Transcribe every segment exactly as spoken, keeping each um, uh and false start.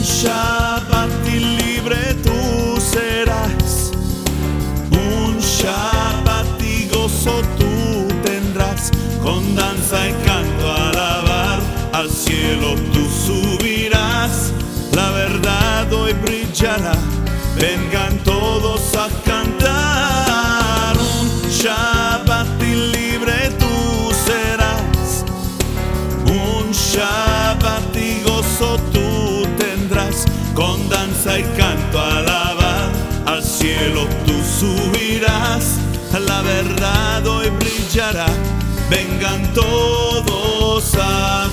Shabbat y libre tú serás, un Shabbat y gozo tú tendrás, con danza y canto a alabar, al cielo tú subirás, la verdad hoy brillará, vengan todos a cantar. Un Shabbat y libre tú serás, un Shabbat y gozo tú tendrás, con danza y canto a alabar, al cielo tú subirás, la verdad hoy brillará, vengan todos a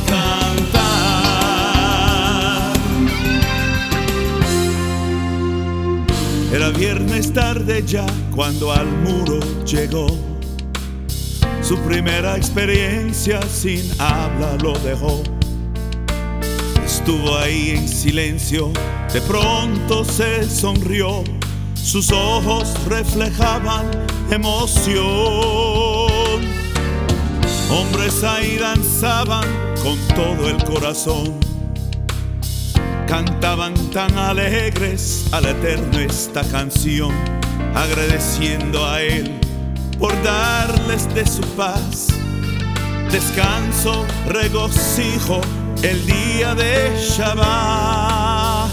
cantar. Era viernes tarde ya cuando al muro llegó, su primera experiencia sin habla lo dejó. Estuvo ahí en silencio, de pronto se sonrió, sus ojos reflejaban emoción. Hombres ahí danzaban con todo el corazón, cantaban tan alegres al Eterno esta canción, agradeciendo a Él por darles de su paz, descanso, regocijo, el día de Shabbat.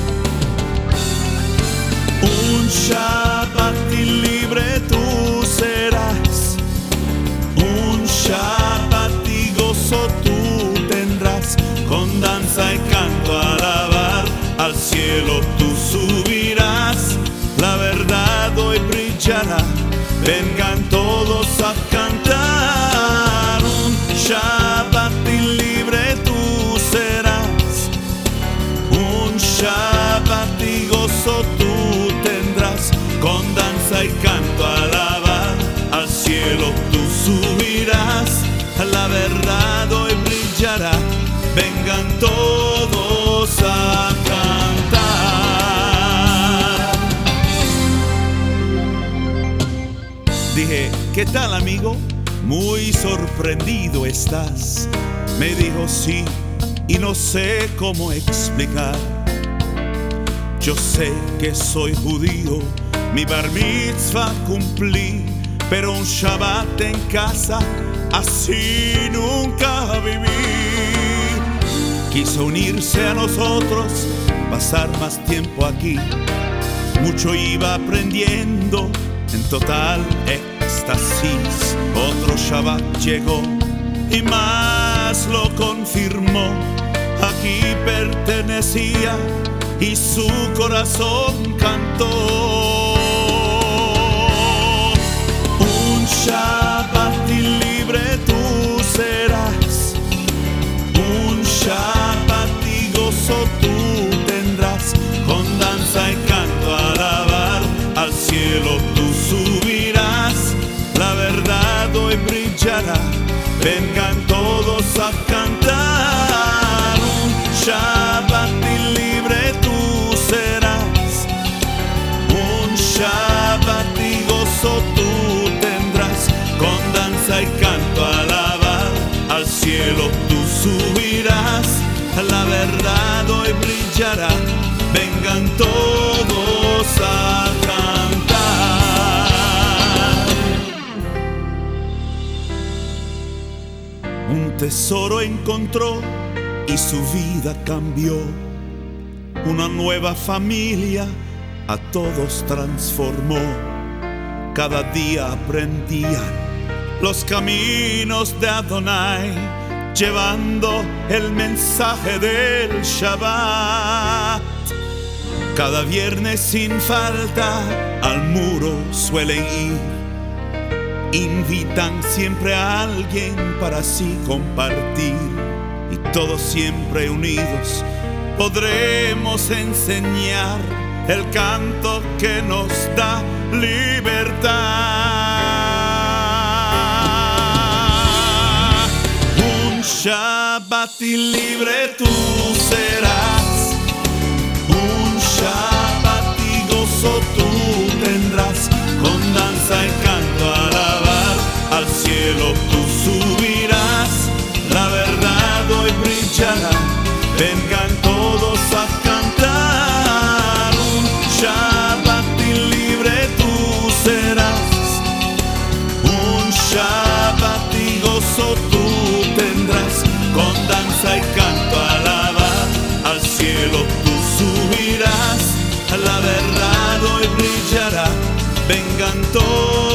Un Shabbat y libre tú serás, un Shabbat y gozo tú tendrás, con danza y canto a alabar, al cielo tú subirás, la verdad hoy brillará, vengan todos a cantar. Un Shabbat y libre tú serás, un Shabbat y gozo tú tendrás, con danza y canto a alabar, al cielo tú subirás, la verdad hoy brillará, vengan todos a cantar. Dije, ¿qué tal, amigo? Muy sorprendido estás. Me dijo sí, y no sé cómo explicar. Yo sé que soy judío, mi bar mitzvah cumplí, pero un Shabbat en casa así nunca viví. Quiso unirse a nosotros, pasar más tiempo aquí. Mucho iba aprendiendo, en total éxtasis. Otro Shabbat llegó y más lo confirmó. Aquí pertenecía y su corazón cantó. Un Shabbat y libre tú serás, un Shabbat y gozo tú tendrás, con danza y canto a alabar, al cielo tú subirás, la verdad hoy brillará, vengan todos a cantar. Un Shabbat y libre tú serás, un Shabbat y gozo tú tendrás, con danza y canto a alabar, al cielo tú subirás, la verdad hoy brillará, vengan todos a cantar. Un tesoro encontró y su vida cambió, una nueva familia a todos transformó. Cada día aprendían los caminos de Adonai, llevando el mensaje del Shabbat. Cada viernes sin falta al muro suelen ir, invitan siempre a alguien para así compartir, y todos siempre unidos podremos enseñar el canto que nos da libertad. Un Shabbat y libre tú serás, un Shabbat y gozo tú tendrás, con danza y canto a alabar, al cielo tú subirás, la verdad hoy brillará, vengan todos a cantar. vengan todos